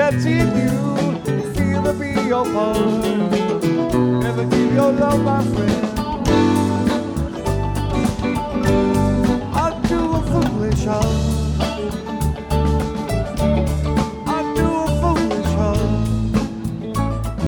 that's in you. Feel to be your part. Never give your love, my friend.